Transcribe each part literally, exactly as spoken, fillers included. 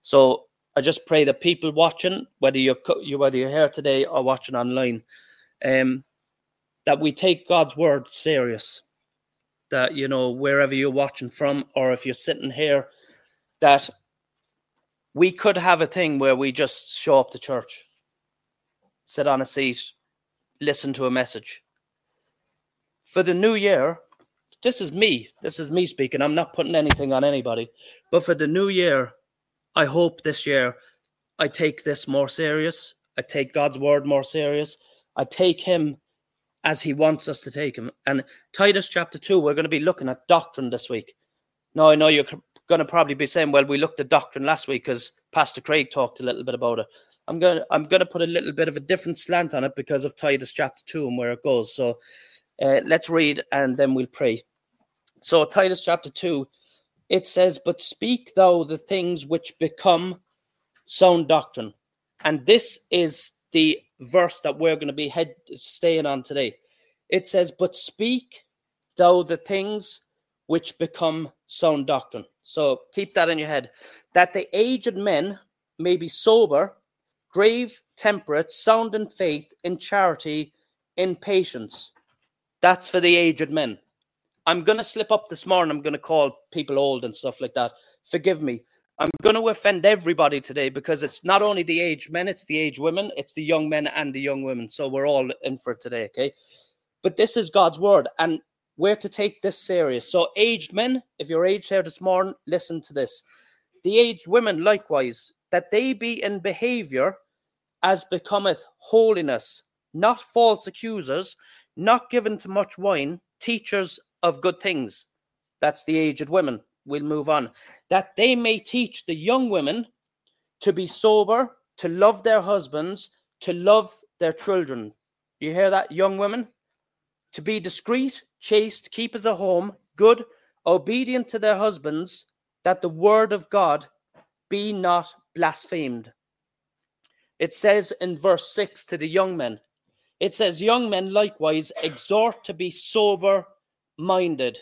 So I just pray that people watching, whether you're, you, whether you're here today or watching online, um, that we take God's word serious. That, you know, wherever you're watching from, or if you're sitting here, that we could have a thing where we just show up to church, sit on a seat, listen to a message. For the new year, this is me. This is me speaking. I'm not putting anything on anybody. But for the new year, I hope this year I take this more serious. I take God's word more serious. I take him as he wants us to take him. And Titus chapter two, we're going to be looking at doctrine this week. Now, I know you're going to probably be saying, well, we looked at doctrine last week because Pastor Craig talked a little bit about it. I'm going to, I'm going to put a little bit of a different slant on it because of Titus chapter two and where it goes. So uh, let's read and then we'll pray. So Titus chapter two, it says, but speak thou the things which become sound doctrine. And this is the verse that we're going to be head staying on today. It says, but speak thou the things which become sound doctrine. So keep that in your head. That the aged men may be sober, grave, temperate, sound in faith, in charity, in patience. That's for the aged men. I'm going to slip up this morning. I'm going to call people old and stuff like that. Forgive me. I'm going to offend everybody today because it's not only the aged men, it's the aged women, it's the young men and the young women. So we're all in for it today, okay? But this is God's word and we're to take this serious. So aged men, if you're aged here this morning, listen to this. The aged women likewise, that they be in behavior as becometh holiness, not false accusers, not given to much wine, teachers of good things. That's the aged women. We'll move on. That they may teach the young women to be sober, to love their husbands, to love their children. You hear that, young women? To be discreet, chaste, keepers of home, good, obedient to their husbands, that the word of God be not blasphemed. It says in verse six to the young men, it says, young men likewise exhort to be sober-minded.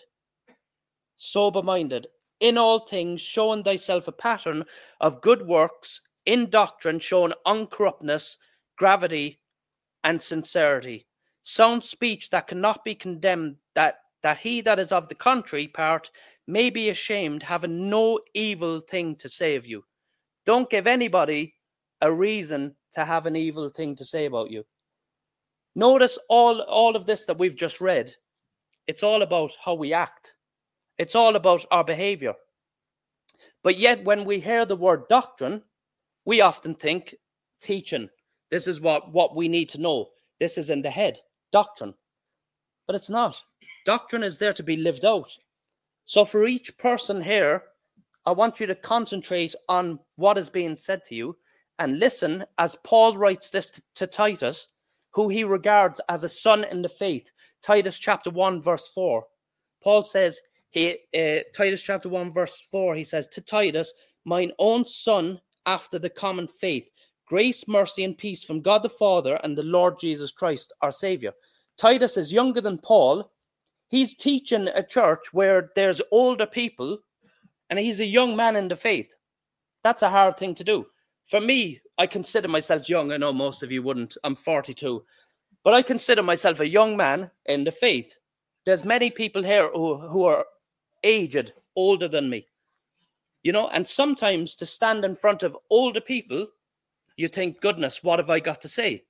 Sober-minded. In all things, showing thyself a pattern of good works, in doctrine, showing uncorruptness, gravity, and sincerity. Sound speech that cannot be condemned, that, that he that is of the contrary part may be ashamed, having no evil thing to say of you. Don't give anybody a reason to have an evil thing to say about you. Notice all, all of this that we've just read. It's all about how we act. It's all about our behavior. But yet when we hear the word doctrine, we often think teaching. This is what, what we need to know. This is in the head, doctrine. But it's not. Doctrine is there to be lived out. So for each person here, I want you to concentrate on what is being said to you and listen as Paul writes this to, to Titus, who he regards as a son in the faith. Titus chapter one, verse four. Paul says, he, uh, Titus chapter one, verse four, he says, to Titus, mine own son, after the common faith, grace, mercy, and peace from God the Father and the Lord Jesus Christ, our Savior. Titus is younger than Paul. He's teaching a church where there's older people, and he's a young man in the faith. That's a hard thing to do. For me, I consider myself young. I know most of you wouldn't. I'm forty-two. But I consider myself a young man in the faith. There's many people here who, who are aged, older than me. You know, and sometimes to stand in front of older people, you think, goodness, what have I got to say?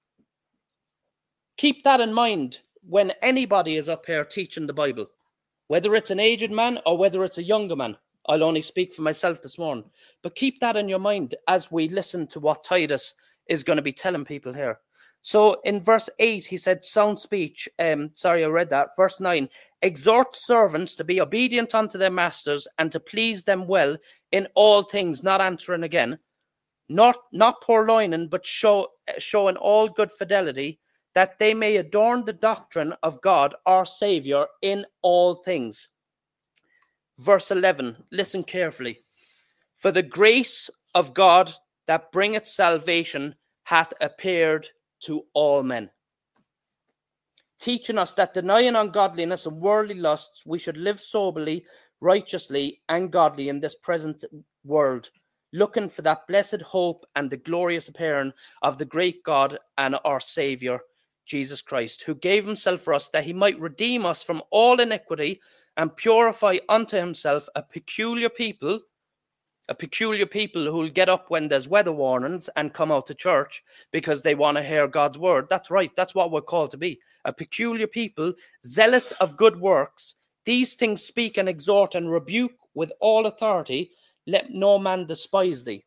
Keep that in mind when anybody is up here teaching the Bible, whether it's an aged man or whether it's a younger man. I'll only speak for myself this morning. But keep that in your mind as we listen to what Titus is going to be telling people here. So in verse eight, he said, sound speech. Um, sorry, I read that. Verse nine, exhort servants to be obedient unto their masters and to please them well in all things, not answering again, not, not purloining, but show, showing all good fidelity, that they may adorn the doctrine of God, our Savior, in all things. Verse eleven, listen carefully. For the grace of God that bringeth salvation hath appeared to all men, teaching us that denying ungodliness and worldly lusts, we should live soberly, righteously, and godly in this present world, looking for that blessed hope and the glorious appearing of the great God and our Saviour, Jesus Christ, who gave himself for us that he might redeem us from all iniquity and purify unto himself a peculiar people, a peculiar people who will get up when there's weather warnings and come out to church because they want to hear God's word. That's right. That's what we're called to be. A peculiar people, zealous of good works. These things speak and exhort and rebuke with all authority. Let no man despise thee.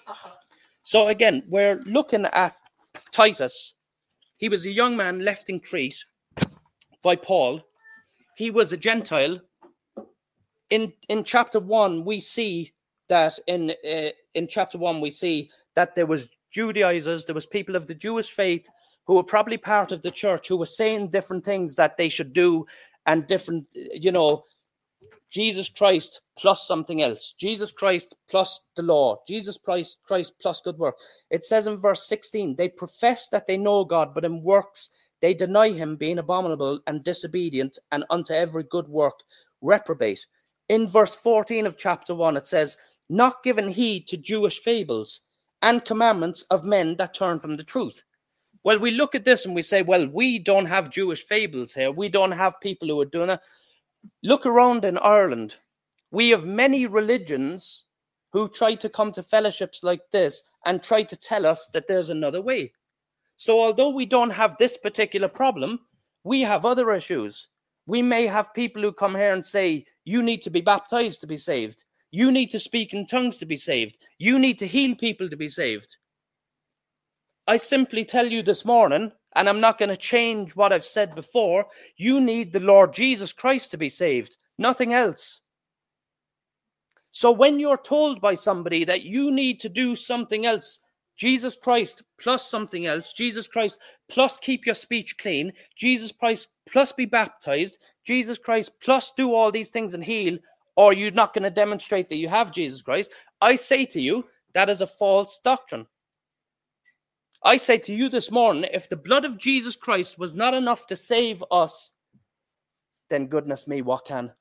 So again, we're looking at Titus. He was a young man left in Crete by Paul. He was a Gentile. In in chapter one, we see that in uh, in chapter one we see that there was Judaizers, there was people of the Jewish faith who were probably part of the church who were saying different things that they should do, and different, you know, Jesus Christ plus something else, Jesus Christ plus the law, Jesus Christ Christ plus good work. It says in verse sixteen, they profess that they know God, but in works they deny him, being abominable and disobedient, and unto every good work reprobate. In verse fourteen of chapter one, it says, not giving heed to Jewish fables and commandments of men that turn from the truth. Well, we look at this and we say, well, we don't have Jewish fables here. We don't have people who are doing it. Look around in Ireland. We have many religions who try to come to fellowships like this and try to tell us that there's another way. So although we don't have this particular problem, we have other issues. We may have people who come here and say, you need to be baptized to be saved. You need to speak in tongues to be saved. You need to heal people to be saved. I simply tell you this morning, and I'm not going to change what I've said before, you need the Lord Jesus Christ to be saved, nothing else. So when you're told by somebody that you need to do something else, Jesus Christ plus something else, Jesus Christ plus keep your speech clean, Jesus Christ plus be baptized, Jesus Christ plus do all these things and heal, or you're not going to demonstrate that you have Jesus Christ, I say to you, that is a false doctrine. I say to you this morning, if the blood of Jesus Christ was not enough to save us, then goodness me, what can?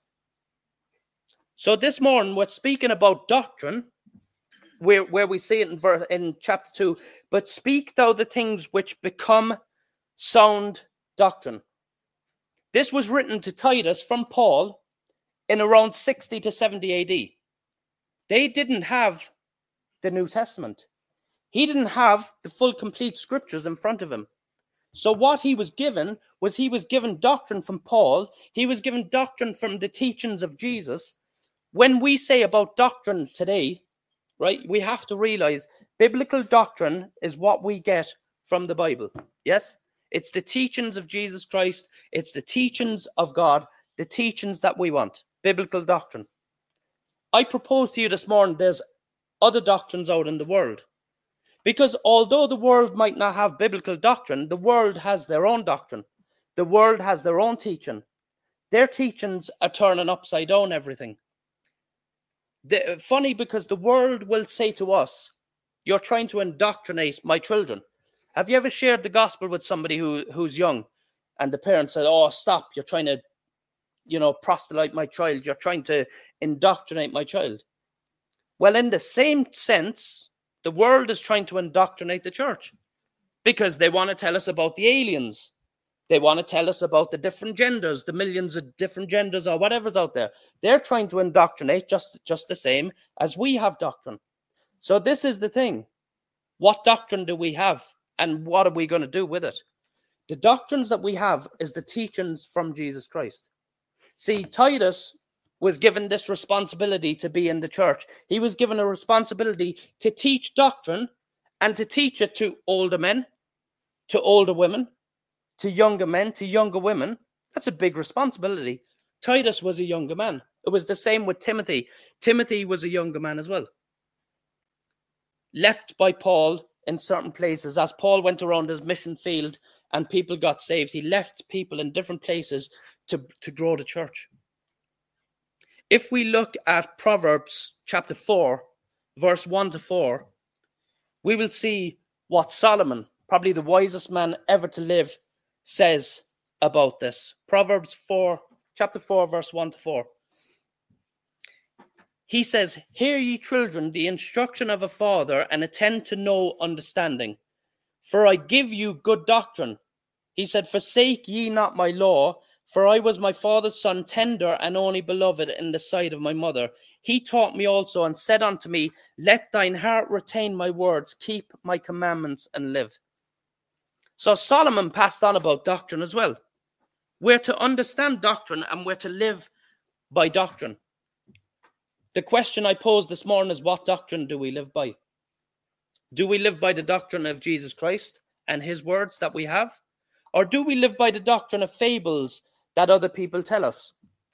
So this morning, we're speaking about doctrine, where, where we see it in, verse, in chapter two, but speak thou the things which become sound doctrine. This was written to Titus from Paul in around sixty to seventy A D. They didn't have the New Testament. He didn't have the full complete scriptures in front of him. So what he was given was he was given doctrine from Paul. He was given doctrine from the teachings of Jesus. When we say about doctrine today, right, we have to realize biblical doctrine is what we get from the Bible. Yes? It's the teachings of Jesus Christ. It's the teachings of God, the teachings that we want. Biblical doctrine. I propose to you this morning, there's other doctrines out in the world. Because although the world might not have biblical doctrine, the world has their own doctrine. The world has their own teaching. Their teachings are turning upside down everything. The, funny, because the world will say to us, you're trying to indoctrinate my children. Have you ever shared the gospel with somebody who, who's young and the parents said, oh, stop, you're trying to, you know, proselyte my child. You're trying to indoctrinate my child. Well, in the same sense, the world is trying to indoctrinate the church because they want to tell us about the aliens. They want to tell us about the different genders, the millions of different genders or whatever's out there. They're trying to indoctrinate just, just the same as we have doctrine. So this is the thing. What doctrine do we have and what are we going to do with it? The doctrines that we have is the teachings from Jesus Christ. See, Titus was given this responsibility to be in the church. He was given a responsibility to teach doctrine and to teach it to older men, to older women, to younger men, to younger women. That's a big responsibility. Titus was a younger man. It was the same with Timothy. Timothy was a younger man as well. Left by Paul in certain places. As Paul went around his mission field and people got saved, he left people in different places to, to grow the church. If we look at Proverbs chapter four, verse one to four, we will see what Solomon, probably the wisest man ever to live, says about this. Proverbs four, chapter four, verse one to four. he says, hear ye children the instruction of a father, and attend to know understanding. For I give you good doctrine. He said, forsake ye not my law, for I was my father's son, tender and only beloved in the sight of my mother. He taught me also and said unto me, let thine heart retain my words, keep my commandments and live. So Solomon passed on about doctrine as well. We're to understand doctrine and we're to live by doctrine. The question I posed this morning is, what doctrine do we live by? Do we live by the doctrine of Jesus Christ and his words that we have? Or do we live by the doctrine of fables that other people tell us?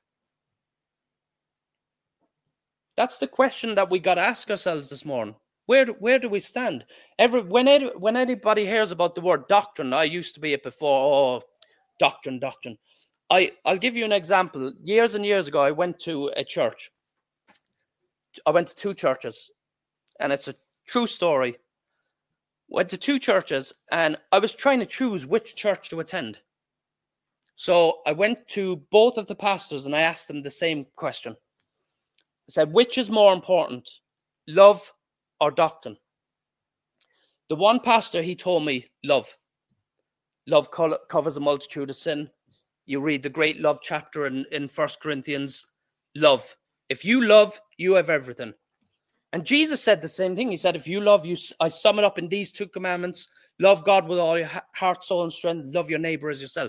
That's the question that we got to ask ourselves this morning. Where, where do we stand? Every, when, when anybody hears about the word doctrine, I used to be it before, oh, doctrine, doctrine. I, I'll give you an example. Years and years ago, I went to a church. I went to two churches, and it's a true story. Went to two churches, and I was trying to choose which church to attend. So I went to both of the pastors, and I asked them the same question. I said, which is more important, love or doctrine? The one pastor, he told me, love. Love co- covers a multitude of sin. You read the great love chapter in, in First Corinthians, love. If you love, you have everything. And Jesus said the same thing. He said, if you love, you, I sum it up in these two commandments. Love God with all your heart, soul, and strength. Love your neighbor as yourself.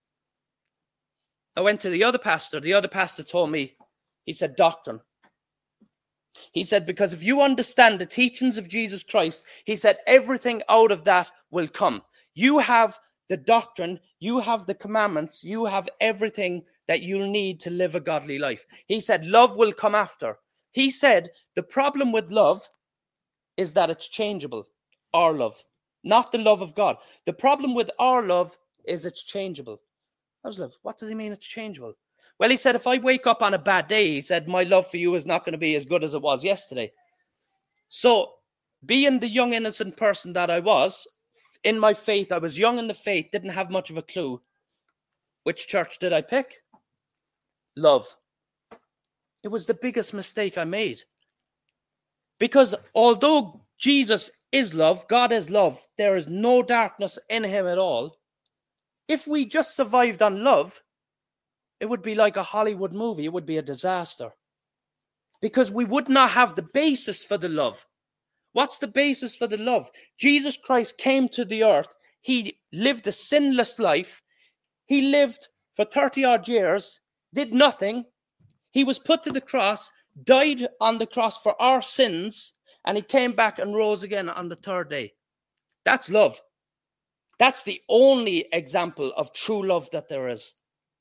I went to the other pastor. The other pastor told me, he said, doctrine. He said, because if you understand the teachings of Jesus Christ, he said, everything out of that will come. You have the doctrine, you have the commandments, you have everything that you'll need to live a godly life. He said, love will come after. He said, the problem with love is that it's changeable. Our love, not the love of God. The problem with our love is it's changeable. I was like, what does he mean it's changeable? Well, he said, if I wake up on a bad day, he said, my love for you is not going to be as good as it was yesterday. So being the young, innocent person that I was, in my faith, I was young in the faith, didn't have much of a clue. Which church did I pick? Love. It was the biggest mistake I made. Because although Jesus is love, God is love, there is no darkness in him at all. If we just survived on love, it would be like a Hollywood movie. It would be a disaster. Because we would not have the basis for the love. What's the basis for the love? Jesus Christ came to the earth. He lived a sinless life. He lived for thirty odd years, did nothing. He was put to the cross, died on the cross for our sins, and he came back and rose again on the third day. That's love. That's the only example of true love that there is.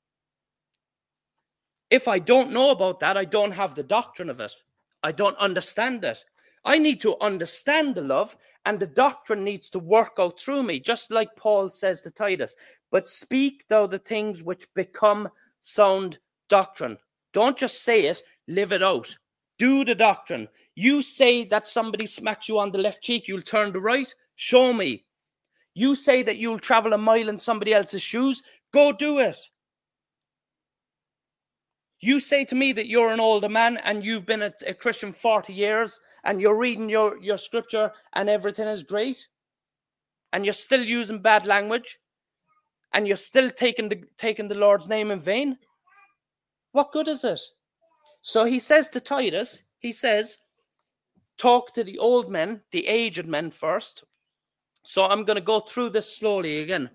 If I don't know about that, I don't have the doctrine of it. I don't understand it. I need to understand the love, and the doctrine needs to work out through me, just like Paul says to Titus. But speak thou the things which become sound doctrine. Don't just say it, live it out. Do the doctrine. You say that somebody smacks you on the left cheek, you'll turn the right. Show me. You say that you'll travel a mile in somebody else's shoes. Go do it. You say to me that you're an older man and you've been a, a Christian forty years and you're reading your, your scripture and everything is great and you're still using bad language and you're still taking the, taking the Lord's name in vain. What good is it? So he says to Titus, he says, talk to the old men, the aged men first. So I'm going to go through this slowly again.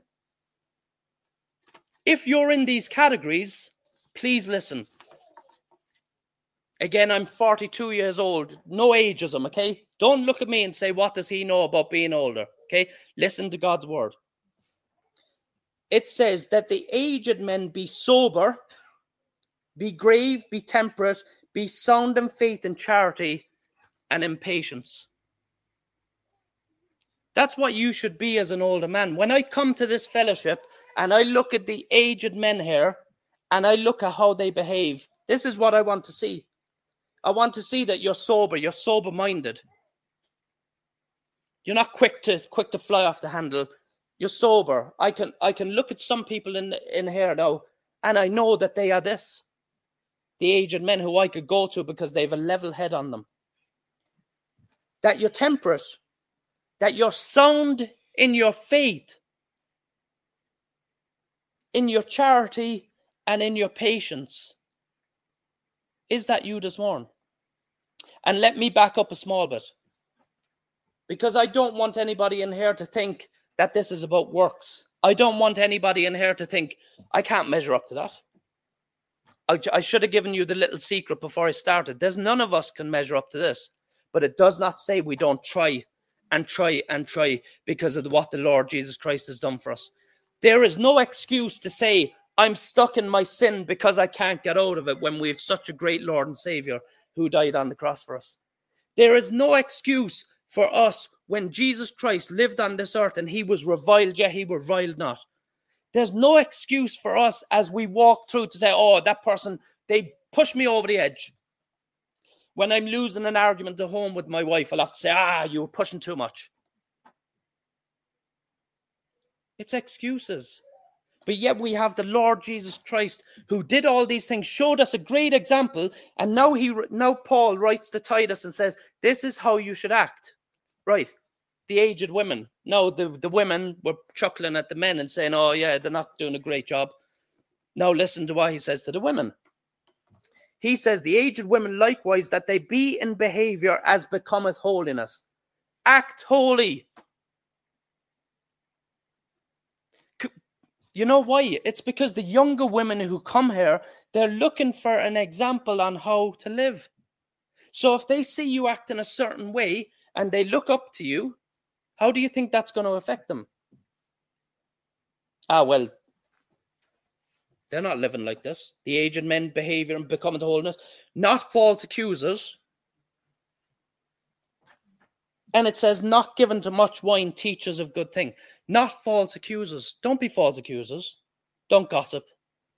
If you're in these categories, please listen. Again, I'm forty-two years old. No ageism, okay? Don't look at me and say, what does he know about being older? Okay? Listen to God's word. It says that the aged men be sober, be grave, be temperate, be sound in faith and charity, and in patience. That's what you should be as an older man. When I come to this fellowship and I look at the aged men here and I look at how they behave, this is what I want to see. I want to see that you're sober, you're sober-minded. You're not quick to quick to fly off the handle. You're sober. I can I can look at some people in in here now and I know that they are this. the aged men who I could go to because they have a level head on them. That you're temperate, that you're sound in your faith, in your charity, and in your patience. Is that you this morning? And let me back up a small bit, because I don't want anybody in here to think that this is about works. I don't want anybody in here to think, I can't measure up to that. I, I should have given you the little secret before I started. There's none of us can measure up to this. But it does not say we don't try and try and try because of what the Lord Jesus Christ has done for us. There is no excuse to say, I'm stuck in my sin because I can't get out of it when we have such a great Lord and Savior who died on the cross for us. There is no excuse for us when Jesus Christ lived on this earth and he was reviled, yet he reviled not. There's no excuse for us as we walk through to say, oh, that person, they pushed me over the edge. When I'm losing an argument at home with my wife, I'll have to say, ah, you were pushing too much. It's excuses. But yet we have the Lord Jesus Christ who did all these things, showed us a great example. And now he, now Paul writes to Titus and says, this is how you should act. Right. The aged women. No, the, the women were chuckling at the men and saying, oh yeah, they're not doing a great job. Now listen to what he says to the women. He says, the aged women likewise, that they be in behavior as becometh holiness. Act holy. You know why? It's because the younger women who come here, they're looking for an example on how to live. So if they see you act in a certain way and they look up to you, how do you think that's going to affect them? Ah, well, they're not living like this. The aged men behavior and becoming to holiness, not false accusers. And it says, not given to much wine, teachers of good thing. Not false accusers. Don't be false accusers. Don't gossip.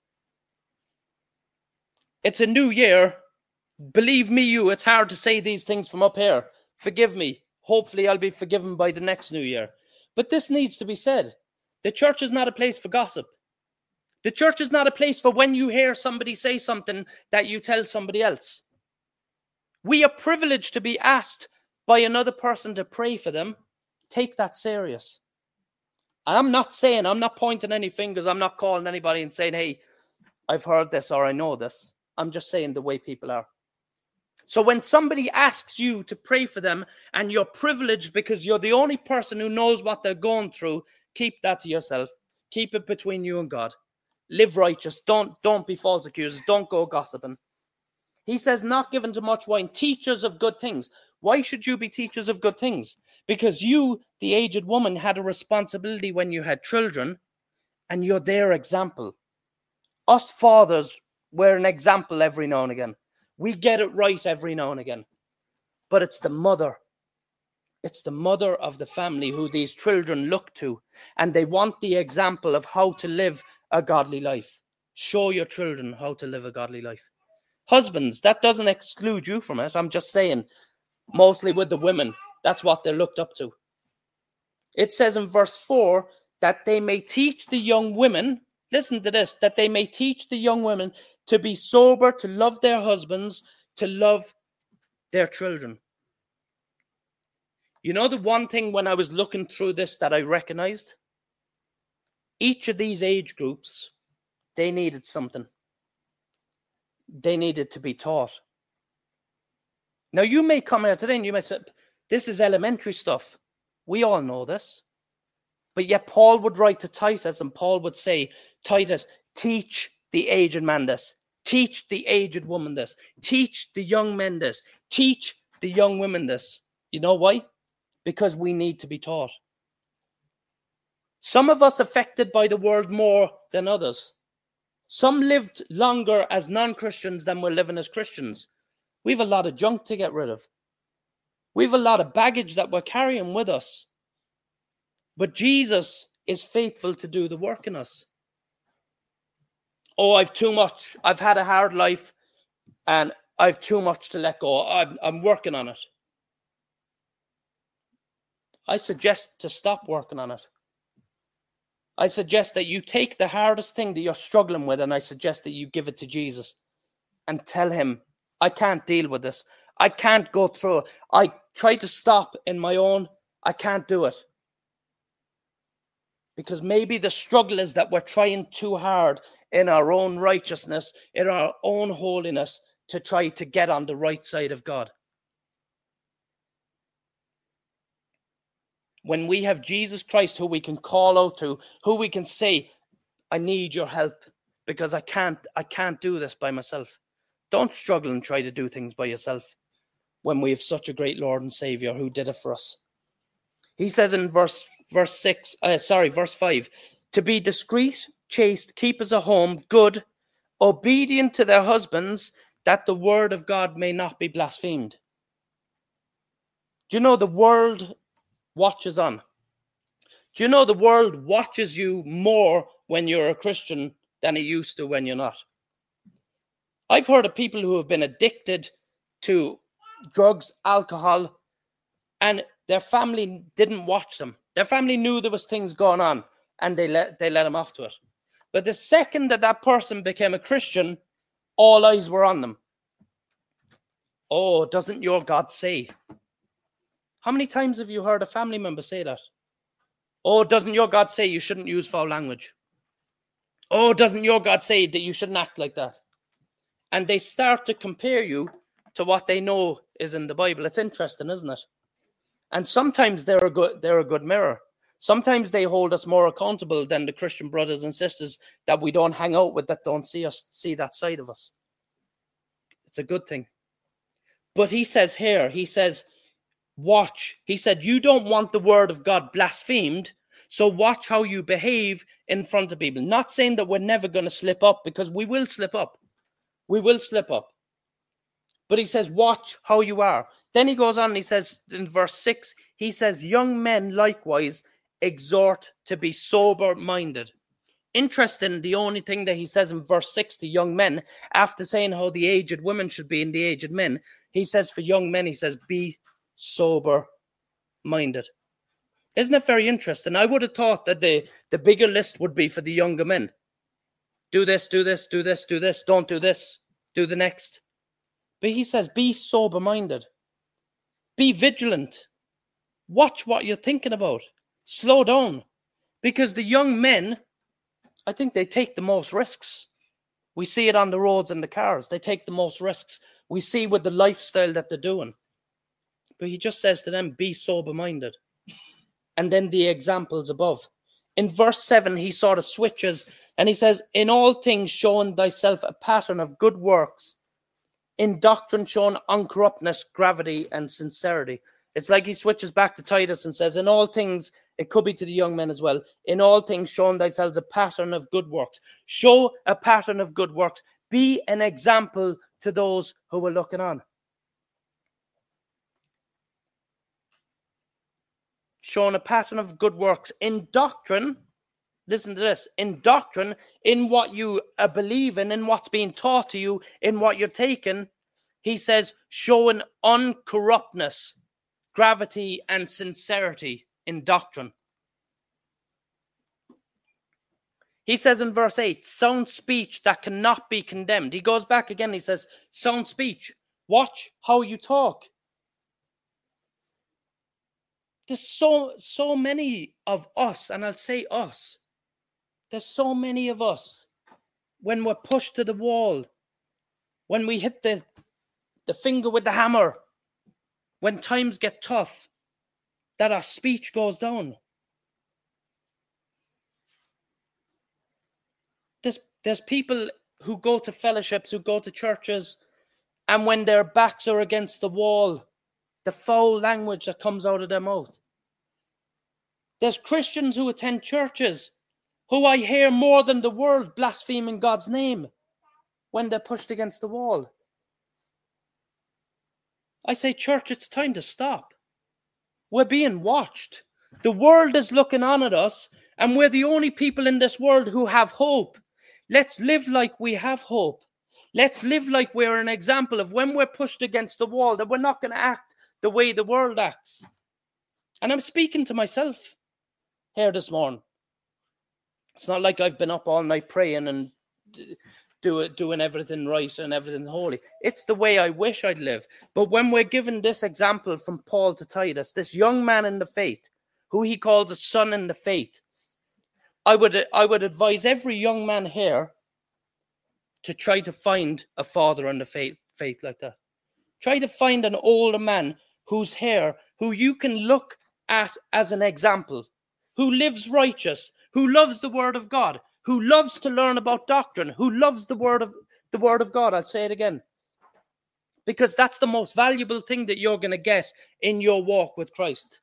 It's a new year. Believe me, you, it's hard to say these things from up here. Forgive me. Hopefully I'll be forgiven by the next new year. But this needs to be said. The church is not a place for gossip. The church is not a place for when you hear somebody say something that you tell somebody else. We are privileged to be asked by another person to pray for them. Take that serious. I'm not saying, I'm not pointing any fingers. I'm not calling anybody and saying, hey, I've heard this or I know this. I'm just saying the way people are. So when somebody asks you to pray for them and you're privileged because you're the only person who knows what they're going through, keep that to yourself. Keep it between you and God. Live righteous. Don't, don't be false accusers. Don't go gossiping. He says, not given to much wine, teachers of good things. Why should you be teachers of good things? Because you, the aged woman, had a responsibility when you had children, and you're their example. Us fathers, we're an example every now and again. We get it right every now and again. But it's the mother. It's the mother of the family who these children look to, and they want the example of how to live a godly life. Show your children how to live a godly life. Husbands, that doesn't exclude you from it. I'm just saying, mostly with the women, that's what they're looked up to. It says in verse four that they may teach the young women, listen to this, that they may teach the young women to be sober, to love their husbands, to love their children. You know the one thing when I was looking through this that I recognized? Each of these age groups, they needed something. They needed to be taught. Now you may come here today and you may say, this is elementary stuff. We all know this. But yet Paul would write to Titus and Paul would say, Titus, teach the aged man this. Teach the aged woman this. Teach the young men this. Teach the young women this. You know why? Because we need to be taught. Some of us affected by the world more than others. Some lived longer as non-Christians than we're living as Christians. We have a lot of junk to get rid of. We have a lot of baggage that we're carrying with us. But Jesus is faithful to do the work in us. Oh, I've too much. I've had a hard life and I've too much to let go. I'm, I'm working on it. I suggest to stop working on it. I suggest that you take the hardest thing that you're struggling with and I suggest that you give it to Jesus. and tell him, I can't deal with this. I can't go through it. I try to stop in my own. I can't do it. Because maybe the struggle is that we're trying too hard in our own righteousness, in our own holiness, to try to get on the right side of God. When we have Jesus Christ, who we can call out to, who we can say, I need your help because I can't, I can't do this by myself. Don't struggle and try to do things by yourself when we have such a great Lord and Savior who did it for us. He says in verse verse six, uh, sorry, verse five, to be discreet, chaste, keepers of home, good, obedient to their husbands, that the word of God may not be blasphemed. Do you know the world watches on? Do you know the world watches you more when you're a Christian than it used to when you're not? I've heard of people who have been addicted to drugs, alcohol, and their family didn't watch them. Their family knew there was things going on, and they let they let them off to it. But the second that that person became a Christian, all eyes were on them. Oh, doesn't your God say? How many times have you heard a family member say that? Oh, doesn't your God say you shouldn't use foul language? Oh, doesn't your God say that you shouldn't act like that? And they start to compare you to what they know is in the Bible. It's interesting, isn't it? And sometimes they're a good, they're a good mirror. Sometimes they hold us more accountable than the Christian brothers and sisters that we don't hang out with, that don't see us, see that side of us. It's a good thing. But he says here, he says, watch. He said, you don't want the word of God blasphemed, so watch how you behave in front of people. Not saying that we're never going to slip up, because we will slip up. We will slip up. But he says, watch how you are. Then he goes on and he says in verse six, he says, young men likewise exhort to be sober-minded. Interesting, the only thing that he says in verse six to young men, after saying how the aged women should be and the aged men, he says for young men, he says, be sober-minded. Isn't it very interesting? I would have thought that the, the bigger list would be for the younger men. Do this, do this, do this, do this, don't do this, do the next. But he says, be sober-minded. Be vigilant. Watch what you're thinking about. Slow down. Because the young men, I think they take the most risks. We see it on the roads and the cars. They take the most risks. We see with the lifestyle that they're doing. But he just says to them, be sober-minded. And then the examples above. In verse seven, he sort of switches and he says, in all things showing thyself a pattern of good works, in doctrine shown uncorruptness, gravity, and sincerity. It's like he switches back to Titus and says, in all things, it could be to the young men as well, in all things showing thyself a pattern of good works. Show a pattern of good works. Be an example to those who are looking on. Showing a pattern of good works in doctrine. Listen to this. In doctrine, in what you uh, believe in, in what's being taught to you, in what you're taking, he says, showing uncorruptness, gravity, and sincerity in doctrine. He says in verse eight, sound speech that cannot be condemned. He goes back again, he says, sound speech. Watch how you talk. There's so, so many of us, and I'll say us, there's so many of us, when we're pushed to the wall, when we hit the, the finger with the hammer, when times get tough, that our speech goes down. There's, there's people who go to fellowships, who go to churches, and when their backs are against the wall, the foul language that comes out of their mouth. There's Christians who attend churches who I hear more than the world blaspheming God's name when they're pushed against the wall. I say, church, it's time to stop. We're being watched. The world is looking on at us, and we're the only people in this world who have hope. Let's live like we have hope. Let's live like we're an example of when we're pushed against the wall, that we're not going to act the way the world acts. And I'm speaking to myself here this morning. It's not like I've been up all night praying and do it, doing everything right and everything holy. It's the way I wish I'd live. But when we're given this example from Paul to Titus, this young man in the faith, who he calls a son in the faith, I would I would advise every young man here to try to find a father in the faith, faith like that. Try to find an older man who's here, who you can look at as an example, who lives righteous, who loves the word of God, who loves to learn about doctrine, who loves the word of the word of God. I'll say it again. Because that's the most valuable thing that you're going to get in your walk with Christ.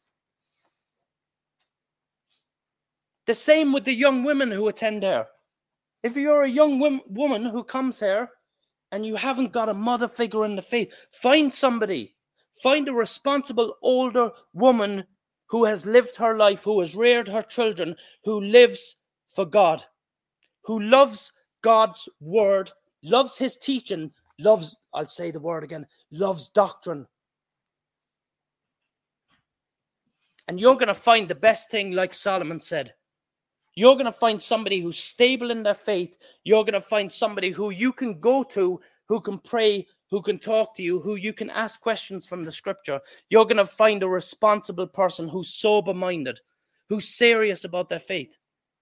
The same with the young women who attend here. If you're a young wom- woman who comes here and you haven't got a mother figure in the faith, find somebody. Find a responsible older woman who has lived her life, who has reared her children, who lives for God, who loves God's word, loves his teaching, loves, I'll say the word again, loves doctrine. And you're going to find the best thing, like Solomon said. You're going to find somebody who's stable in their faith. You're going to find somebody who you can go to, who can pray, who can talk to you, who you can ask questions from the scripture. You're going to find a responsible person who's sober-minded, who's serious about their faith.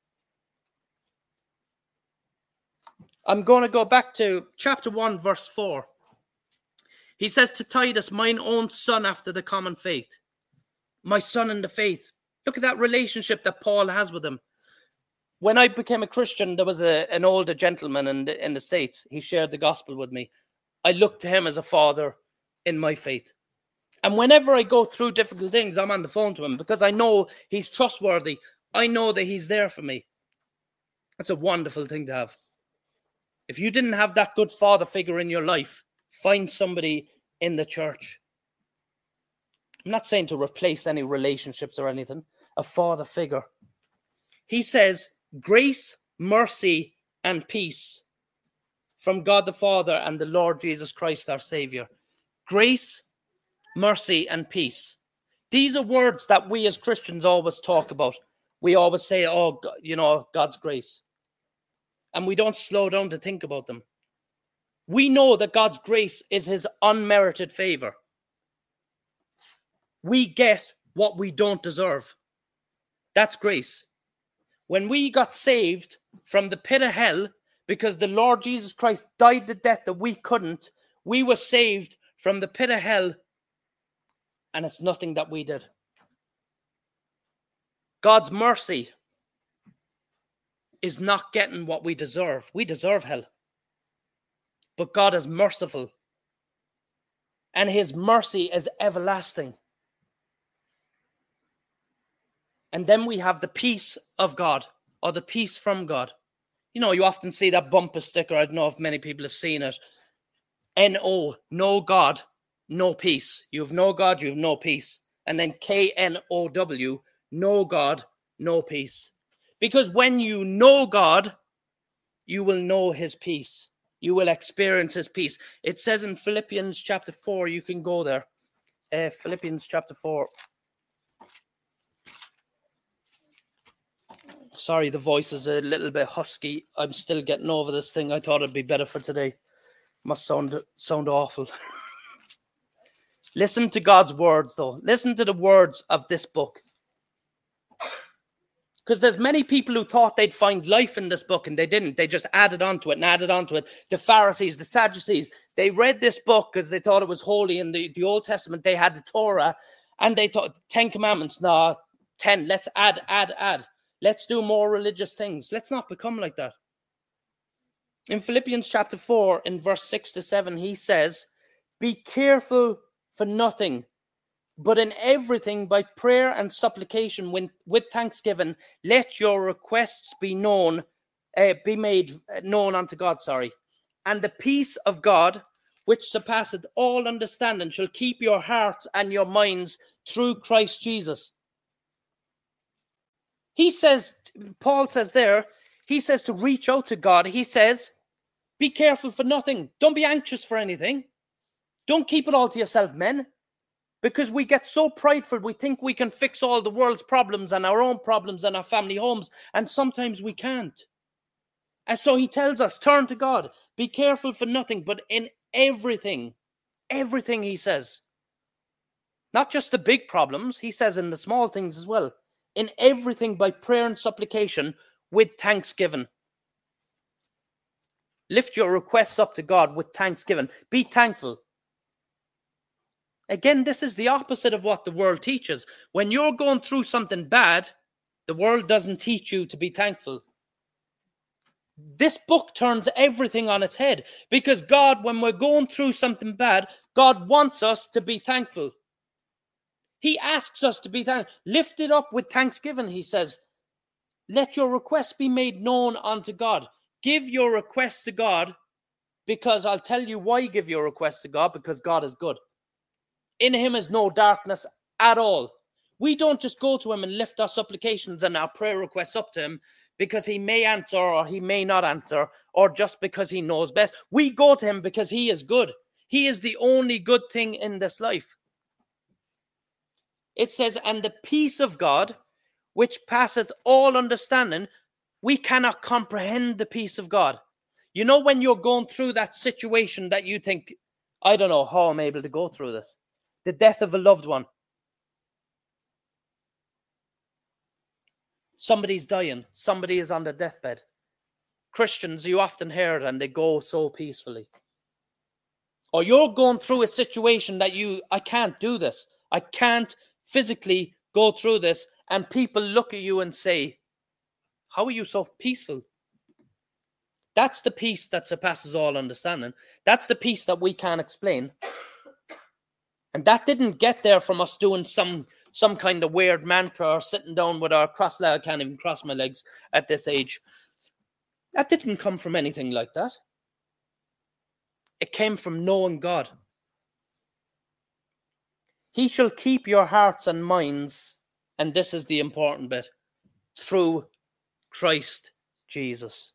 I'm going to go back to chapter one, verse four. He says to Titus, mine own son after the common faith. My son in the faith. Look at that relationship that Paul has with him. When I became a Christian, there was a, an older gentleman in the, in the States. He shared the gospel with me. I look to him as a father in my faith. And whenever I go through difficult things, I'm on the phone to him because I know he's trustworthy. I know that he's there for me. That's a wonderful thing to have. If you didn't have that good father figure in your life, find somebody in the church. I'm not saying to replace any relationships or anything. A father figure. He says, grace, mercy, and peace from God the Father and the Lord Jesus Christ, our Savior. Grace, mercy, and peace. These are words that we as Christians always talk about. We always say, oh, you know, God's grace. And we don't slow down to think about them. We know that God's grace is his unmerited favor. We get what we don't deserve. That's grace. When we got saved from the pit of hell, because the Lord Jesus Christ died the death that we couldn't, we were saved from the pit of hell, and it's nothing that we did. God's mercy is not getting what we deserve. We deserve hell. But God is merciful, and his mercy is everlasting. And then we have the peace of God, or the peace from God. You know, you often see that bumper sticker. I don't know if many people have seen it. N O, no God, no peace. You have no God, you have no peace. And then K N O W, no God, no peace. Because when you know God, you will know his peace. You will experience his peace. It says in Philippians chapter four, you can go there. Uh, Philippians chapter four. Sorry, the voice is a little bit husky. I'm still getting over this thing. I thought it'd be better for today. Must sound sound awful. Listen to God's words, though. Listen to the words of this book. Because there's many people who thought they'd find life in this book, and they didn't. They just added onto it and added onto it. The Pharisees, the Sadducees, they read this book because they thought it was holy. In the, the Old Testament, they had the Torah, and they thought, Ten Commandments, no, ten, let's add, add, add. Let's do more religious things. Let's not become like that. In Philippians chapter four, in verse six to seven, he says, be careful for nothing, but in everything by prayer and supplication with, with thanksgiving, let your requests be known, uh, be made known unto God, sorry. And the peace of God, which surpasseth all understanding, shall keep your hearts and your minds through Christ Jesus. He says, Paul says there, he says to reach out to God. He says, be careful for nothing. Don't be anxious for anything. Don't keep it all to yourself, men. Because we get so prideful, we think we can fix all the world's problems and our own problems and our family homes. And sometimes we can't. And so he tells us, turn to God. Be careful for nothing, but in everything, everything, he says. Not just the big problems, he says in the small things as well. In everything by prayer and supplication with thanksgiving. Lift your requests up to God with thanksgiving. Be thankful. Again, this is the opposite of what the world teaches. When you're going through something bad, the world doesn't teach you to be thankful. This book turns everything on its head, because God, when we're going through something bad, God wants us to be thankful. He asks us to be thankful. Lift it up with thanksgiving, he says. Let your requests be made known unto God. Give your requests to God, because I'll tell you why give your requests to God, because God is good. In him is no darkness at all. We don't just go to him and lift our supplications and our prayer requests up to him because he may answer or he may not answer, or just because he knows best. We go to him because he is good. He is the only good thing in this life. It says, and the peace of God, which passeth all understanding, we cannot comprehend the peace of God. You know, when you're going through that situation that you think, I don't know how I'm able to go through this. The death of a loved one. Somebody's dying. Somebody is on their deathbed. Christians, you often hear it, and they go so peacefully. Or you're going through a situation that you, I can't do this. I can't physically go through this. And people look at you and say, how are you so peaceful? That's the peace that surpasses all understanding. That's the peace that we can't explain. And that didn't get there from us doing some some kind of weird mantra or sitting down with our cross leg. I can't even cross my legs at this age. That didn't come from anything like that. It came from knowing God. He shall keep your hearts and minds, and this is the important bit, through Christ Jesus.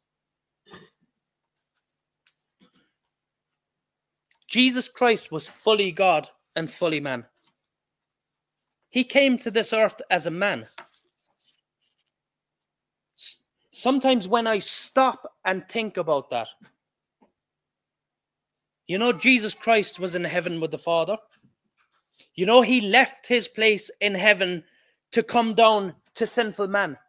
Jesus Christ was fully God and fully man. He came to this earth as a man. Sometimes when I stop and think about that, you know, Jesus Christ was in heaven with the Father. You know, he left his place in heaven to come down to sinful man.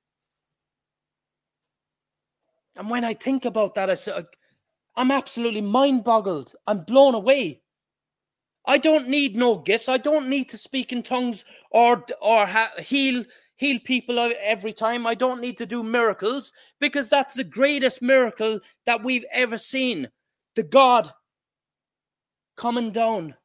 And when I think about that, I say, I'm absolutely mind-boggled. I'm blown away. I don't need no gifts. I don't need to speak in tongues or or ha- heal heal people every time. I don't need to do miracles, because that's the greatest miracle that we've ever seen. The God coming down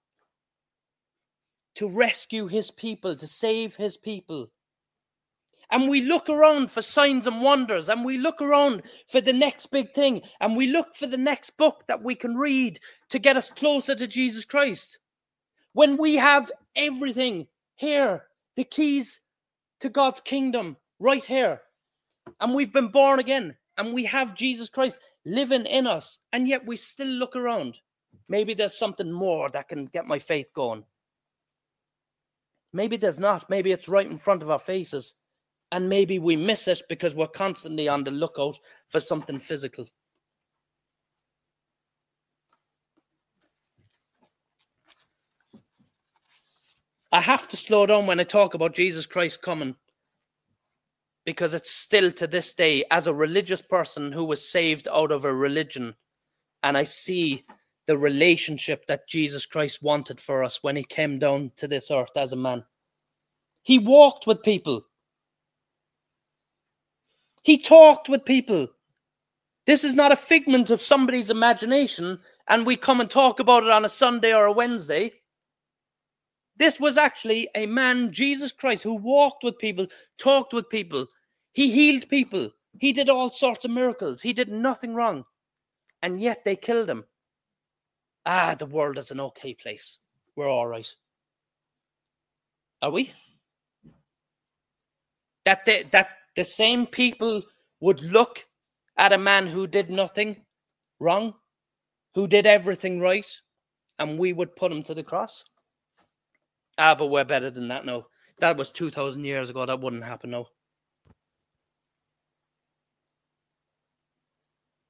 to rescue his people, to save his people. And we look around for signs and wonders, and we look around for the next big thing, and we look for the next book that we can read to get us closer to Jesus Christ. When we have everything here, the keys to God's kingdom right here, and we've been born again, and we have Jesus Christ living in us, and yet we still look around. Maybe there's something more that can get my faith going. Maybe there's not. Maybe it's right in front of our faces. And maybe we miss it because we're constantly on the lookout for something physical. I have to slow down when I talk about Jesus Christ coming, because it's still to this day, as a religious person who was saved out of a religion, and I see the relationship that Jesus Christ wanted for us when he came down to this earth as a man. He walked with people. He talked with people. This is not a figment of somebody's imagination and we come and talk about it on a Sunday or a Wednesday. This was actually a man, Jesus Christ, who walked with people, talked with people. He healed people. He did all sorts of miracles. He did nothing wrong. And yet they killed him. Ah, the world is an okay place. We're all right. Are we? That the, that the same people would look at a man who did nothing wrong, who did everything right, and we would put him to the cross? Ah, but we're better than that now. That was two thousand years ago. That wouldn't happen now.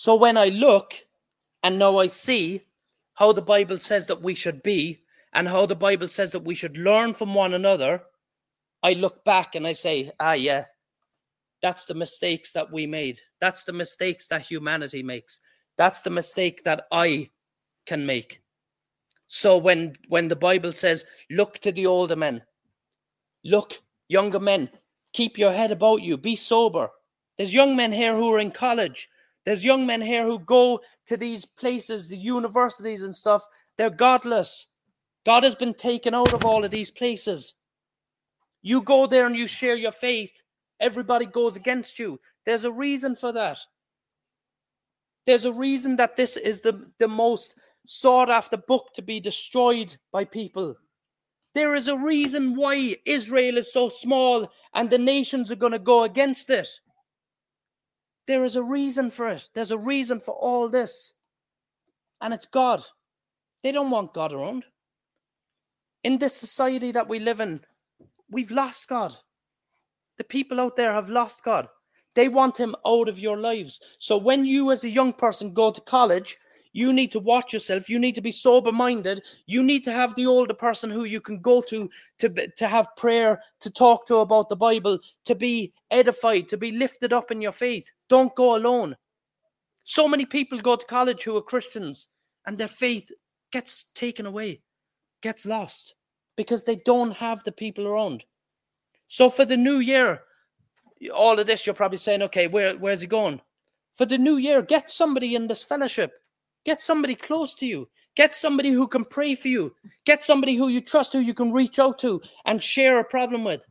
So when I look and now I see how the Bible says that we should be and how the Bible says that we should learn from one another, I look back and I say, ah, yeah, that's the mistakes that we made. That's the mistakes that humanity makes. That's the mistake that I can make. So when, when the Bible says, look to the older men, look, younger men, keep your head about you, be sober. There's young men here who are in college. There's young men here who go to these places, the universities and stuff. They're godless. God has been taken out of all of these places. You go there and you share your faith. Everybody goes against you. There's a reason for that. There's a reason that this is the, the most sought after book to be destroyed by people. There is a reason why Israel is so small and the nations are going to go against it. There is a reason for it. There's a reason for all this. And it's God. They don't want God around. In this society that we live in, we've lost God. The people out there have lost God. They want him out of your lives. So when you as a young person go to college, you need to watch yourself. You need to be sober-minded. You need to have the older person who you can go to, to, to have prayer, to talk to about the Bible, to be edified, to be lifted up in your faith. Don't go alone. So many people go to college who are Christians and their faith gets taken away, gets lost because they don't have the people around. So for the new year, all of this, you're probably saying, okay, where, where's he going? For the new year, get somebody in this fellowship. Get somebody close to you. Get somebody who can pray for you. Get somebody who you trust, who you can reach out to and share a problem with.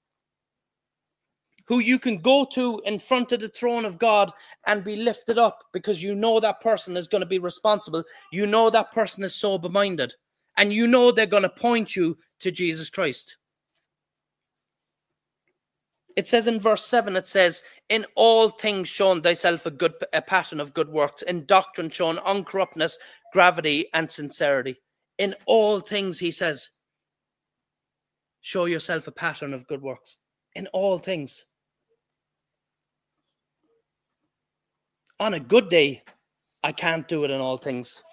Who you can go to in front of the throne of God and be lifted up because you know that person is going to be responsible. You know that person is sober-minded. And you know they're going to point you to Jesus Christ. It says in verse seven, it says, in all things shown thyself a good a pattern of good works, in doctrine shown uncorruptness, gravity, and sincerity. In all things, he says, show yourself a pattern of good works. In all things. On a good day, I can't do it in all things.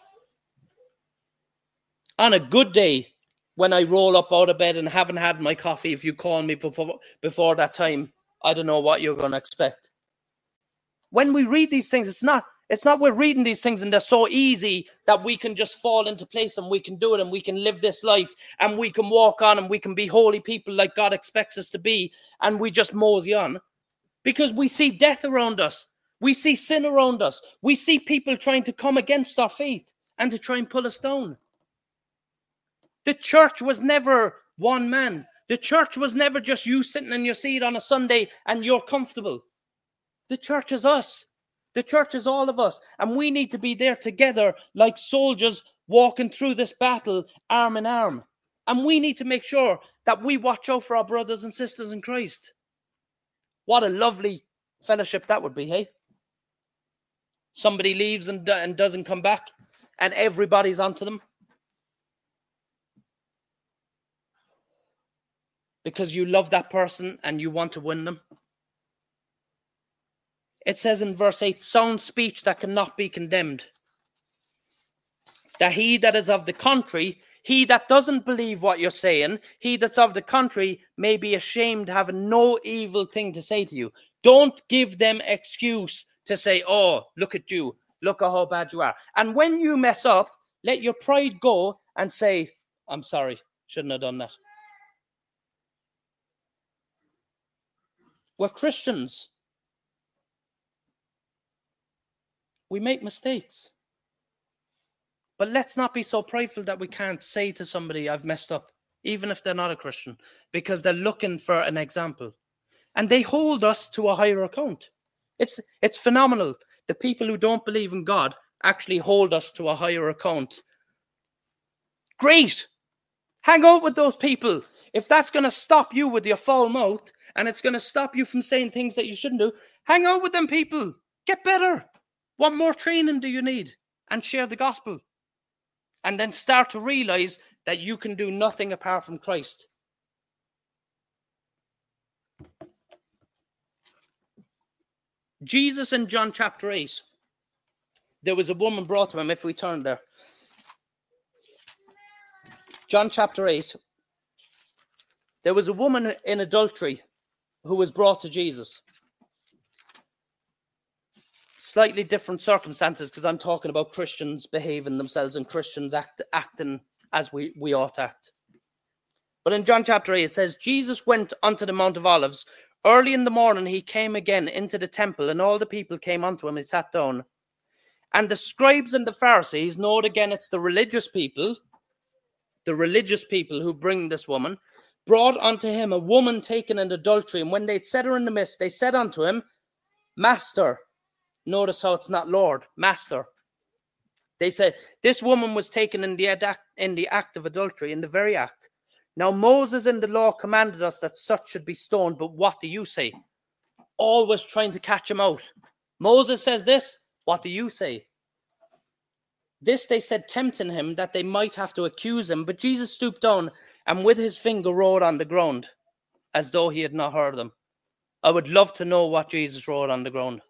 On a good day, when I roll up out of bed and haven't had my coffee, if you call me before, before that time, I don't know what you're going to expect. When we read these things, it's not, it's not we're reading these things and they're so easy that we can just fall into place and we can do it and we can live this life and we can walk on and we can be holy people like God expects us to be and we just mosey on. Because we see death around us. We see sin around us. We see people trying to come against our faith and to try and pull us down. The church was never one man. The church was never just you sitting in your seat on a Sunday and you're comfortable. The church is us. The church is all of us. And we need to be there together like soldiers walking through this battle arm in arm. And we need to make sure that we watch out for our brothers and sisters in Christ. What a lovely fellowship that would be, hey? Somebody leaves and, and doesn't come back and everybody's onto them. Because you love that person and you want to win them. It says in verse eight, sound speech that cannot be condemned. That he that is of the country, he that doesn't believe what you're saying, he that's of the country may be ashamed, having no evil thing to say to you. Don't give them excuse to say, oh, look at you. Look at how bad you are. And when you mess up, let your pride go and say, I'm sorry, shouldn't have done that. We're Christians. We make mistakes. But let's not be so prideful that we can't say to somebody, I've messed up, even if they're not a Christian, because they're looking for an example. And they hold us to a higher account. It's, it's phenomenal. The people who don't believe in God actually hold us to a higher account. Great. Hang out with those people. If that's going to stop you with your foul mouth, and it's going to stop you from saying things that you shouldn't do, hang out with them people. Get better. What more training do you need? And share the gospel. And then start to realize that you can do nothing apart from Christ. Jesus in John chapter eight. there was a woman brought to him, if we turn there. John chapter eight. There was a woman in adultery who was brought to Jesus. Slightly different circumstances, because I'm talking about Christians behaving themselves and Christians act, acting as we, we ought to act. But in John chapter eight, it says, Jesus went unto the Mount of Olives. Early in the morning, he came again into the temple, and all the people came unto him. He sat down. And the scribes and the Pharisees, note again, it's the religious people, the religious people who bring this woman, brought unto him a woman taken in adultery. And when they'd set her in the midst, they said unto him, Master. Notice how it's not Lord, Master. They said, this woman was taken in the, act, in the act of adultery, in the very act. Now Moses in the law commanded us that such should be stoned, but what do you say? Always trying to catch him out. Moses says this, what do you say? This they said, tempting him, that they might have to accuse him. But Jesus stooped down and with his finger wrote on the ground, as though he had not heard them. I would love to know what Jesus wrote on the ground.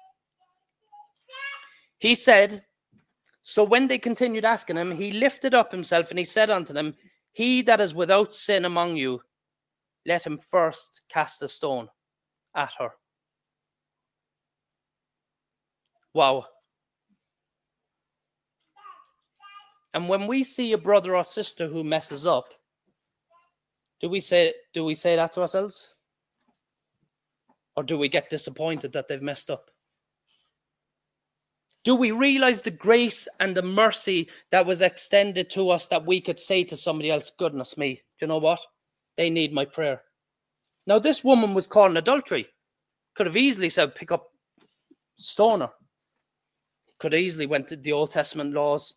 He said, so when they continued asking him, he lifted up himself and he said unto them, he that is without sin among you, let him first cast a stone at her. Wow. And when we see a brother or sister who messes up, do we say, do we say that to ourselves? Or do we get disappointed that they've messed up? Do we realize the grace and the mercy that was extended to us that we could say to somebody else, goodness me, do you know what? They need my prayer. Now, this woman was caught in adultery. Could have easily said, pick up, stone her. Could have easily went to the Old Testament laws.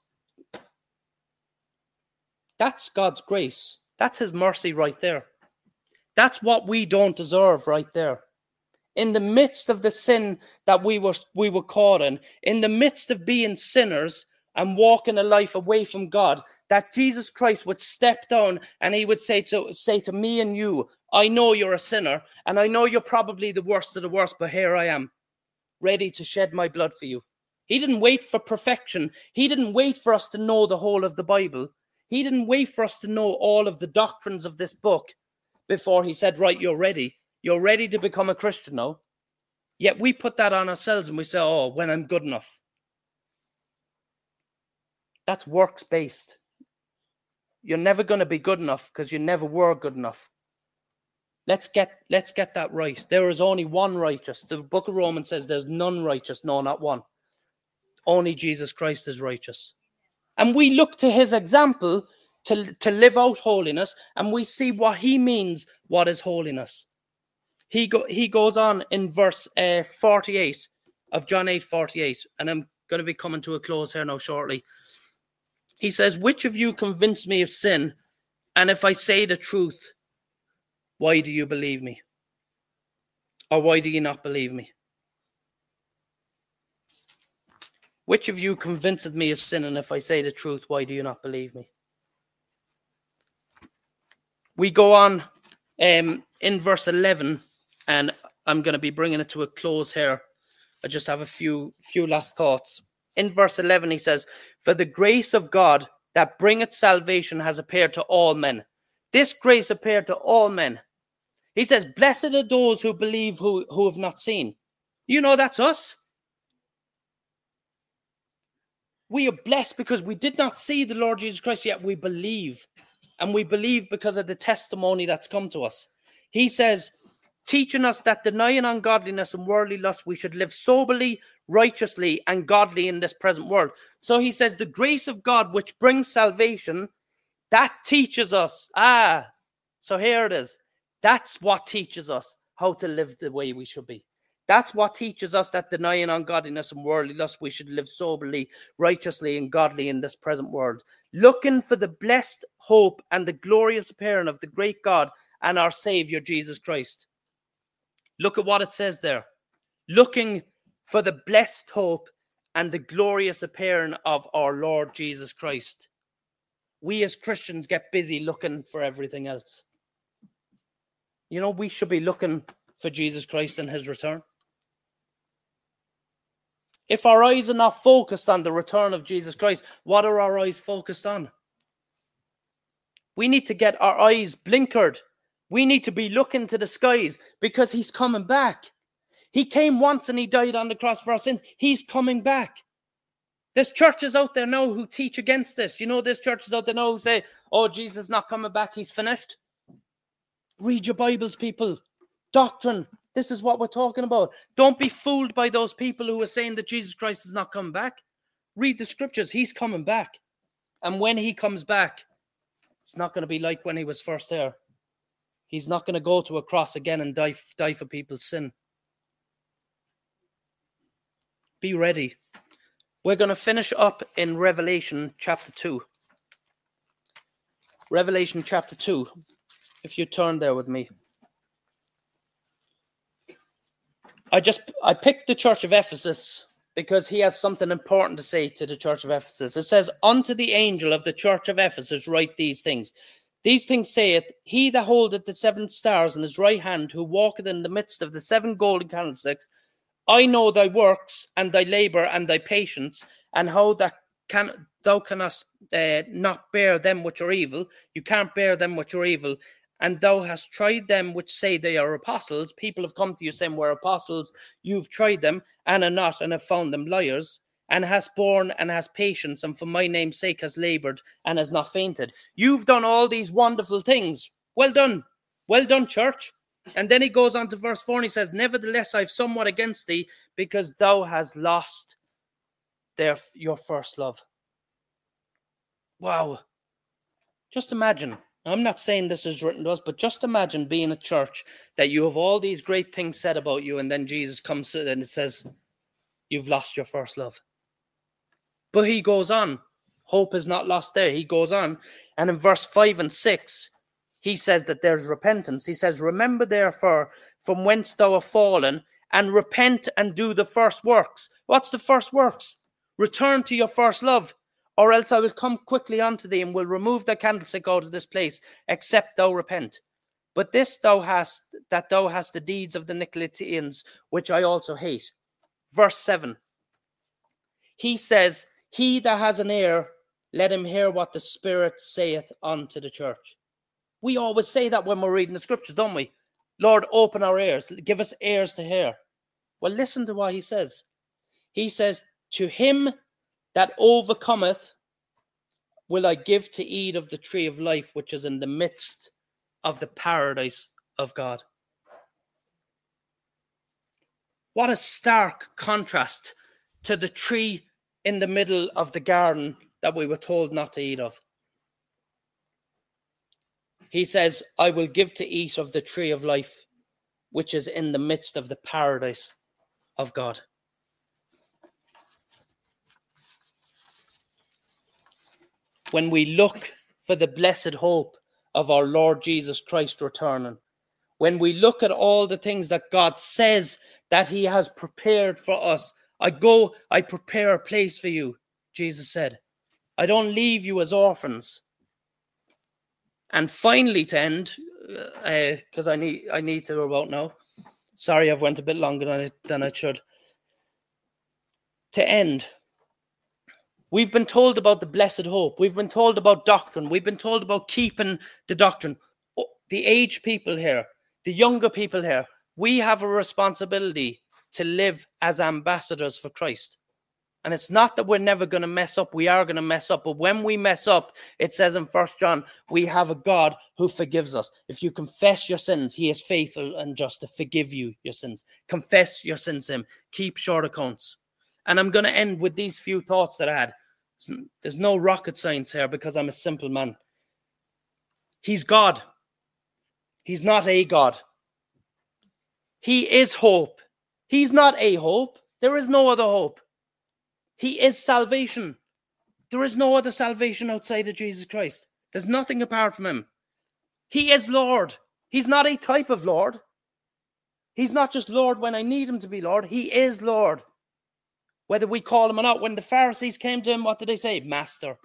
That's God's grace. That's his mercy right there. That's what we don't deserve right there. In the midst of the sin that we were we were caught in, in the midst of being sinners and walking a life away from God, that Jesus Christ would step down and he would say to say to me and you, I know you're a sinner and I know you're probably the worst of the worst, but here I am, ready to shed my blood for you. He didn't wait for perfection. He didn't wait for us to know the whole of the Bible. He didn't wait for us to know all of the doctrines of this book before he said, right, you're ready. You're ready to become a Christian now. Yet we put that on ourselves and we say, oh, when I'm good enough. That's works-based. You're never going to be good enough because you never were good enough. Let's get, let's get that right. There is only one righteous. The book of Romans says there's none righteous. No, not one. Only Jesus Christ is righteous. And we look to his example to, to live out holiness, and we see what he means, what is holiness. He go, he goes on in verse uh, forty-eight of John eight forty-eight, and I'm going to be coming to a close here now shortly. He says, which of you convinced me of sin? And if I say the truth, why do you believe me? Or why do you not believe me? Which of you convinced me of sin? And if I say the truth, why do you not believe me? We go on um, in verse eleven. And I'm going to be bringing it to a close here. I just have a few few last thoughts. In verse eleven, he says, for the grace of God that bringeth salvation has appeared to all men. This grace appeared to all men. He says, blessed are those who believe who, who have not seen. You know, that's us. We are blessed because we did not see the Lord Jesus Christ, yet we believe. And we believe because of the testimony that's come to us. He says, teaching us that denying ungodliness and worldly lust, we should live soberly, righteously, and godly in this present world. So he says the grace of God, which brings salvation, that teaches us. Ah, so here it is. That's what teaches us how to live the way we should be. That's what teaches us that denying ungodliness and worldly lust, we should live soberly, righteously, and godly in this present world. Looking for the blessed hope and the glorious appearing of the great God and our Savior, Jesus Christ. Look at what it says there. Looking for the blessed hope and the glorious appearing of our Lord Jesus Christ. We as Christians get busy looking for everything else. You know, we should be looking for Jesus Christ and his return. If our eyes are not focused on the return of Jesus Christ, what are our eyes focused on? We need to get our eyes blinkered. We need to be looking to the skies because he's coming back. He came once and he died on the cross for our sins. He's coming back. There's churches out there now who teach against this. You know, there's churches out there now who say, oh, Jesus is not coming back. He's finished. Read your Bibles, people. Doctrine. This is what we're talking about. Don't be fooled by those people who are saying that Jesus Christ is not coming back. Read the scriptures. He's coming back. And when he comes back, it's not going to be like when he was first there. He's not going to go to a cross again and die, die for people's sin. Be ready. We're going to finish up in Revelation chapter two. Revelation chapter two. If you turn there with me. I just, I picked the church of Ephesus because he has something important to say to the church of Ephesus. It says, unto the angel of the church of Ephesus write these things. These things saith, he that holdeth the seven stars in his right hand, who walketh in the midst of the seven golden candlesticks, I know thy works, and thy labour, and thy patience, and how that can thou canst uh, not bear them which are evil. You can't bear them which are evil. And thou hast tried them which say they are apostles. People have come to you saying we're apostles. You've tried them, and are not, and have found them liars. And hast borne, and has patience, and for my name's sake has laboured, and has not fainted. You've done all these wonderful things. Well done. Well done, church. And then he goes on to verse four and he says, nevertheless, I've somewhat against thee, because thou hast lost their, your first love. Wow. Just imagine. I'm not saying this is written to us, but just imagine being a church that you have all these great things said about you, and then Jesus comes to it and it says, you've lost your first love. But he goes on. Hope is not lost there. He goes on. And in verse five and six, he says that there's repentance. He says, remember therefore from whence thou art fallen, and repent and do the first works. What's the first works? Return to your first love, or else I will come quickly unto thee and will remove the candlestick out of this place, except thou repent. But this thou hast, that thou hast the deeds of the Nicolaitans, which I also hate. Verse seven. He says, he that has an ear, let him hear what the Spirit saith unto the church. We always say that when we're reading the scriptures, don't we? Lord, open our ears. Give us ears to hear. Well, listen to what he says. He says, to him that overcometh will I give to eat of the tree of life, which is in the midst of the paradise of God. What a stark contrast to the tree in the middle of the garden that we were told not to eat of. He says, I will give to eat of the tree of life, which is in the midst of the paradise of God. When we look for the blessed hope of our Lord Jesus Christ returning, when we look at all the things that God says that he has prepared for us, I go, I prepare a place for you, Jesus said. I don't leave you as orphans. And finally, to end, because uh, I need I need to go about now. Sorry, I've went a bit longer than I, than I should. To end, we've been told about the blessed hope. We've been told about doctrine. We've been told about keeping the doctrine. The aged people here, the younger people here, we have a responsibility to live as ambassadors for Christ. And it's not that we're never going to mess up. We are going to mess up. But when we mess up, it says in First John, we have a God who forgives us. If you confess your sins, he is faithful and just to forgive you your sins. Confess your sins to him. Keep short accounts. And I'm going to end with these few thoughts that I had. There's no rocket science here because I'm a simple man. He's God. He's not a God. He is hope. He's not a hope. There is no other hope. He is salvation. There is no other salvation outside of Jesus Christ. There's nothing apart from him. He is Lord. He's not a type of Lord. He's not just Lord when I need him to be Lord. He is Lord. Whether we call him or not. When the Pharisees came to him, what did they say? Master.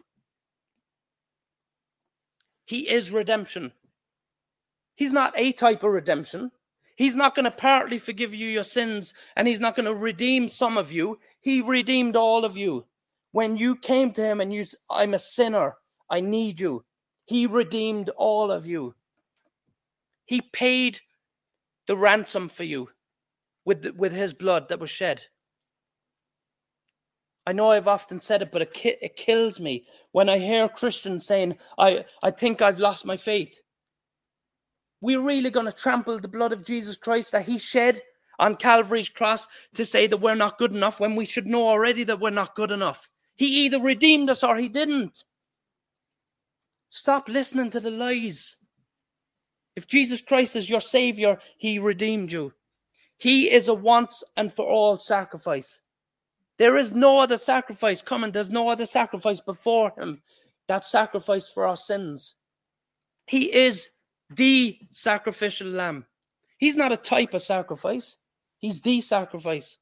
He is redemption. He's not a type of redemption. He's not going to partly forgive you your sins, and he's not going to redeem some of you. He redeemed all of you. When you came to him and you said, I'm a sinner, I need you. He redeemed all of you. He paid the ransom for you with, with his blood that was shed. I know I've often said it, but it, ki- it kills me when I hear Christians saying, I, I think I've lost my faith. We're really going to trample the blood of Jesus Christ that he shed on Calvary's cross to say that we're not good enough when we should know already that we're not good enough. He either redeemed us or he didn't. Stop listening to the lies. If Jesus Christ is your Savior, he redeemed you. He is a once and for all sacrifice. There is no other sacrifice coming. There's no other sacrifice before him. That sacrifice for our sins. He is the sacrificial lamb. He's not a type of sacrifice. He's the sacrifice.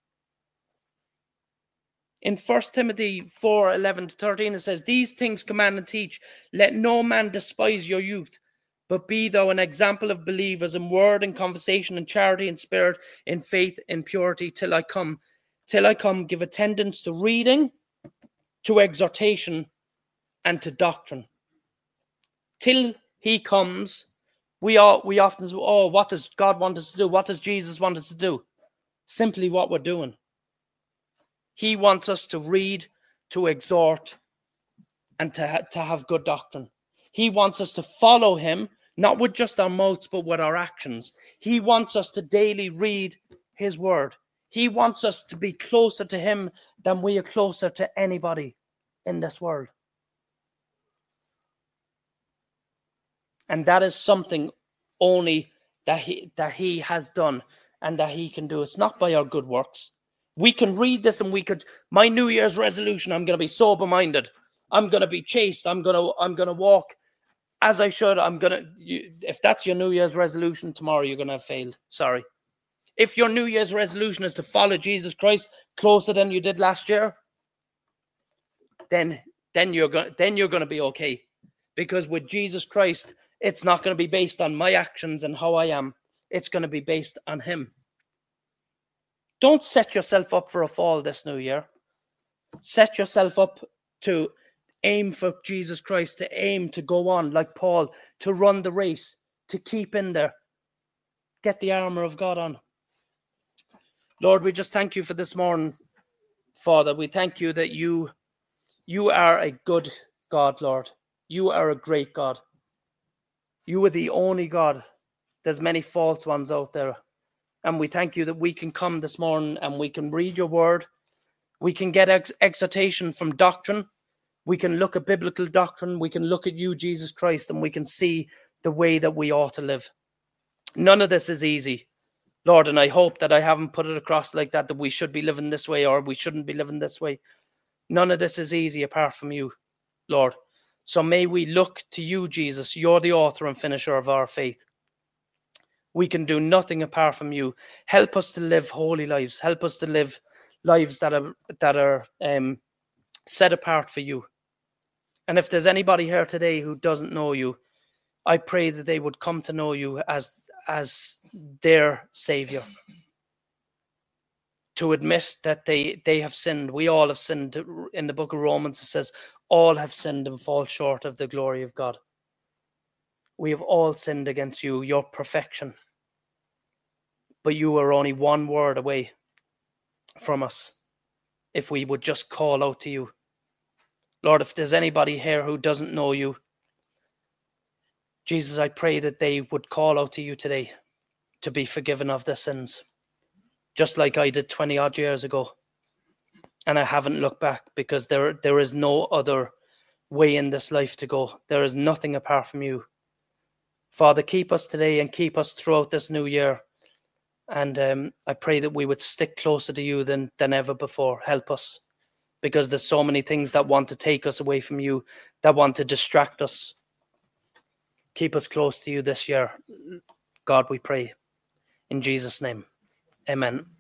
In First Timothy four, eleven to thirteen, it says, these things command and teach. Let no man despise your youth, but be thou an example of believers in word and conversation and charity and spirit, in faith and purity, till I come. Till I come, give attendance to reading, to exhortation, and to doctrine. Till he comes, we all we often say, oh, what does God want us to do? What does Jesus want us to do? Simply what we're doing. He wants us to read, to exhort, and to, ha- to have good doctrine. He wants us to follow him, not with just our mouths, but with our actions. He wants us to daily read his word. He wants us to be closer to him than we are closer to anybody in this world. And that is something only that he, that he has done and that he can do. It's not by our good works. We can read this and we could, my New Year's resolution, I'm going to be sober-minded. I'm going to be chaste. I'm going to, I'm going to walk as I should. I'm going to, you, if that's your New Year's resolution, tomorrow you're going to have failed. Sorry. If your New Year's resolution is to follow Jesus Christ closer than you did last year, then, then you're going, then you're going to be okay. Because with Jesus Christ, it's not going to be based on my actions and how I am. It's going to be based on him. Don't set yourself up for a fall this new year. Set yourself up to aim for Jesus Christ, to aim to go on like Paul, to run the race, to keep in there. Get the armor of God on. Lord, we just thank you for this morning, Father. We thank you that you, you are a good God, Lord. You are a great God. You are the only God. There's many false ones out there. And we thank you that we can come this morning and we can read your word. We can get ex- exhortation from doctrine. We can look at biblical doctrine. We can look at you, Jesus Christ, and we can see the way that we ought to live. None of this is easy, Lord, and I hope that I haven't put it across like that, that we should be living this way or we shouldn't be living this way. None of this is easy apart from you, Lord. So may we look to you, Jesus. You're the author and finisher of our faith. We can do nothing apart from you. Help us to live holy lives. Help us to live lives that are that are um, set apart for you. And if there's anybody here today who doesn't know you, I pray that they would come to know you as, as their Savior. To admit that they, they have sinned. We all have sinned. In the book of Romans, it says, all have sinned and fall short of the glory of God. We have all sinned against you, your perfection. But you are only one word away from us if we would just call out to you. Lord, if there's anybody here who doesn't know you, Jesus, I pray that they would call out to you today to be forgiven of their sins, just like I did twenty odd years ago. And I haven't looked back because there, there is no other way in this life to go. There is nothing apart from you. Father, keep us today and keep us throughout this new year. And um, I pray that we would stick closer to you than, than ever before. Help us, because there's so many things that want to take us away from you, that want to distract us. Keep us close to you this year. God, we pray. In Jesus' name, amen.